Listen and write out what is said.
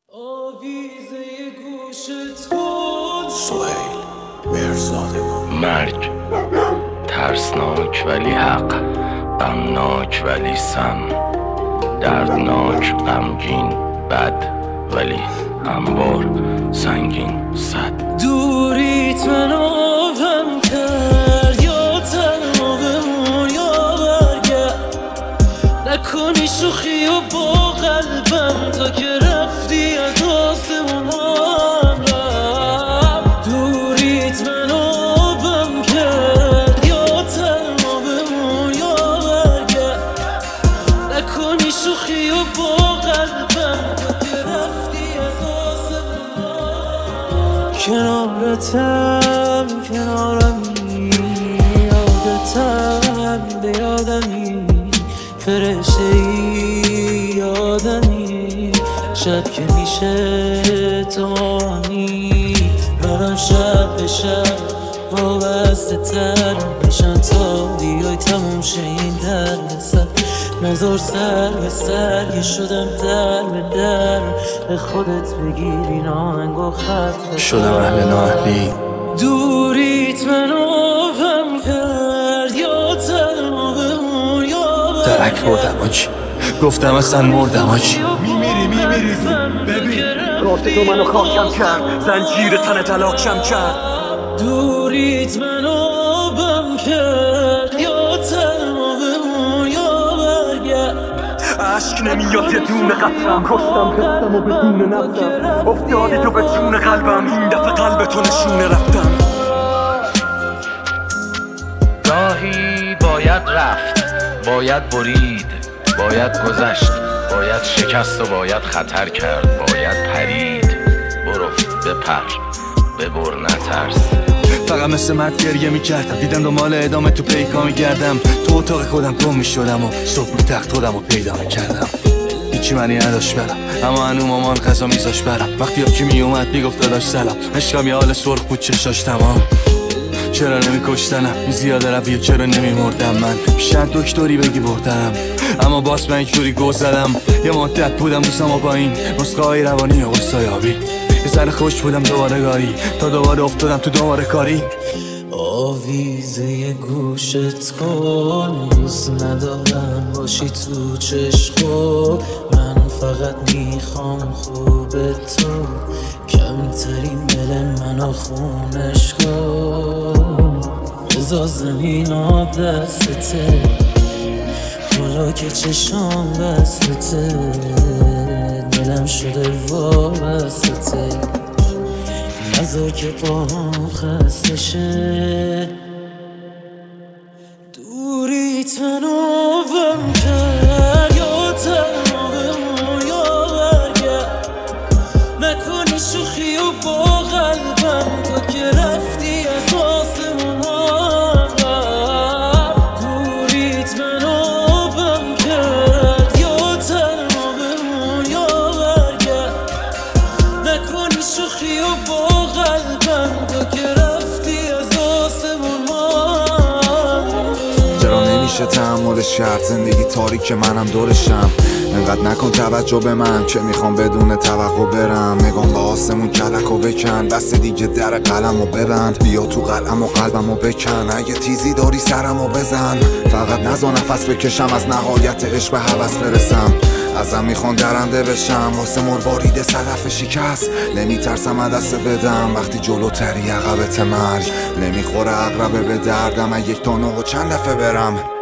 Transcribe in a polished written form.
آویزه گوشت کن سهیل مرزاده مرگ ترسناک ولی حق، غمناک ولی سم، دردناک غمگین بد ولی هموار سنگین صد. دوریت من آبم کرد، یا تنها بمون یا برگرد. نکنی شوخی و با قلبم تا که رفتی از آسمون هم رفت. دوریت من آبم کرد، یا تنها بمون یا برگرد. نکنی شوخی و با قلبم تا که رفتی از آسمون هم. کنارتم کنارمی، یادتم به یادمی، فرشته ای یادمی. شب که میشه توانی برم شب به شب وابسته تر میشن تا بیای تموم شه این درد سر. نظر سر به سر یه شدم در به در، به خودت بگیری ناهنگ و خط شدم اهل نااهلی. دوریت من آبم کرد، یا تنها بمون یا درک بردم آجی، گفتم اصلا مردم آجی. میمیری ببین رفت تو منو خاکم کرد، زنجیر تن تلاکم کرد. دوریت من آبم کرد، یا تنها بمون یا برگرد. عشق نمیاد یه دونه قطرم، کشتم حسم و بدون نفتم. افتادی تو به جون قلبم، این دفعه قلب تو نشونه رفتم. راهی باید رفت، باید برید، باید گذشت، باید شکست و باید خطر کرد، باید پرید. برو بپر ببر نترس. فقط مثل مرد گریه میکردم، دیدم دنبال ادامه تو پیکا میگردم. تو اتاق خودم گم میشدم و صبح رو تخت خودم رو پیدا میکردم. هیچی معنی نداشت برم، اما هنو مامان غذا میذاش برم. وقتی یکی میومد میگفت داداش سلام، عشقم یه حال سرخ بود چشاش تمام. چرا نمیکشتنم این زیاده رویه، چرا نمیمردم من؟ پیشن دکتری بگی بردنم، اما باز من اینجوری گو زدم. یه مدت بودم دوستم و با این نسخه های روانی و قصایابی، یه ذره خوش بودم دوباره گاری، تا دوباره افتادم تو دوباره کاری. آویزه گوشت کن، دوست ندارم باشی تو چشم. من فقط میخوام خوب تو، کمترین دل منو خونش کن. بذار زمین آب دستته، حالا که چشام بستته، دلم شده وابسته. نذار که پاهم خسته شه. دوریت من آبم کرد، یا تنها بمون یا برگرد. نکنی شوخی و با قلبم تا که رفتی از آسمون هم رفت. دوریت من آبم کرد، یا تنها بمون یا برگرد. نکنی شوخی و با قلبم تا که رفتی از آسمون هم. چرا نمیشه تحمل شرط، زندگی تاریک منم دورشم. انقدر نکن توجه به من که میخوام بدون توقع برم. نگام به آسمون کلک و بکن، بس دیگه در قلم و ببند. بیا تو قلم و قلبم و بکن، اگه تیزی داری سرم و بزن. فقط نزا نفس بکشم، از نهایت عشق به هوس برسم. ازم میخوان درنده بشم واسه مروارید صدف شکست. نمیترسم دست بدم وقتی جلوتری عقبت مرگ. نمیخوره عقربه به دردم، یک تا نه و چند دفعه برم.